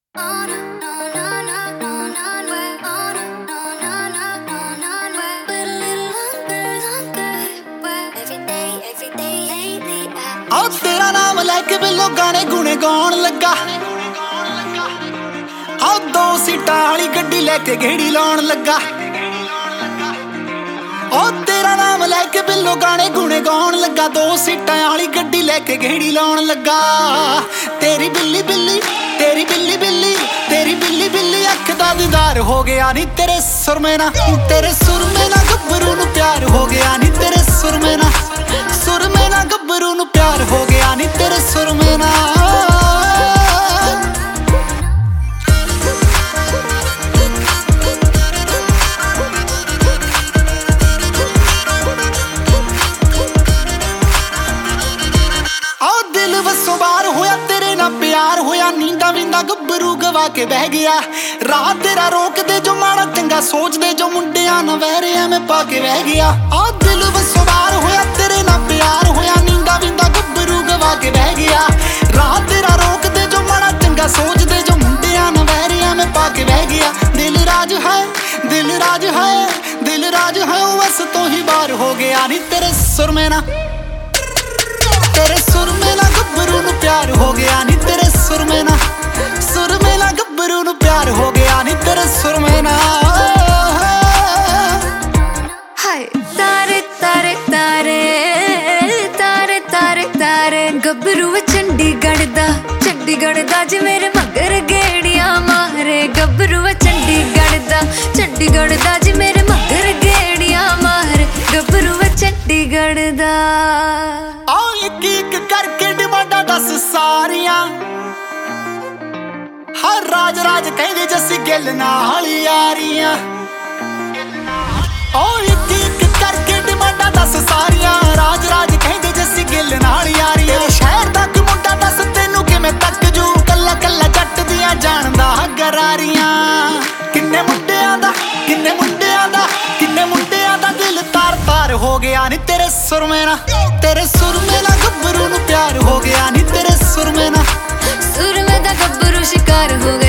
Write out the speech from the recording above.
आओ तेरा नाम लैके बिल्लो गाने गुने गाउण लगा। आओ दो सीटां वाली गड्डी लैके गेड़ी लाउण लगा। ओ तेरा नाम लैके बिल्लो गाने गुने गाउण लगा। दो सीटां वाली गड्डी लैके गेड़ी लाउण लगा। तेरी बिल्ली बिल्ली तेरी बिल्ली बिल्ली तेरी बिल्ली बिल्ली अख दा दीदार हो गया नी तेरे सुरमे ना। तेरे सुरमे ना गब्बरू नू प्यार हो गया नी तेरे सुरमे ना। सुरमे ना गब्बरू नू प्यार हो गया नी तेरे सुरमे ना। आओ दिल वसों बाहर होया तेरे ना प्यार होया। नींदा विंदा गब्बरू गवा के बह गया। राह तेरा रोक दे जो माड़ा चंगा सोच दे जो मुंडिया ना वैरे में पा के बह गया। आ दिल वसों बाहर होया तेरे ना प्यार होया। नींदा विंदा गब्बरू गवा के बह गया। राह तेरा रोक दे जो माड़ा चंगा सोच दे जो मुंडिया ना वैरे में पा के बह गया। दिल राज है दिल राज है दिल राज है बस तो ही बार हो गया नी तेरे सुर में ना। तेरे सुर में ना गब्बरू नू प्यार हो गया नी तेरे सुर में ना। सुर में ना गब्बरू नू प्यार हो गया नी तेरे सुर में ना। हाय तारे तारे तारे तारे तारे तारे गब्बरू चंडीगढ़ दा जे मेरे मगर गेड़ियां मारे। गब्बरू चंडीगढ़ दा जे मेरे मगर गेड़ियां मारे। गब्बरू चंडीगढ़ दा। आओ एक एक करके डिमांडा दस सारियां। हर राज राज कहंदे जस्सी गिल नाल यारियां। ओ एक एक करके डिमांडा दस सारियां। राज राज कहंदे जस्सी गिल नाल यारियां। शहर तक मुंडा दस तेनू किवें तक जू। कल्ला कल्ला जट दियां जानदा गरारियां। किन्ने मुंडियां दा किन्ने मुंडियां दा किन्ने मुंडियां दा दिल तार तार हो गया नी तेरे सुर में ना। तेरे सुर में ना गब्बरू नू प्यार हो गया नी तेरे सुर में ना। सुर में दा गब्बरू शिकार हो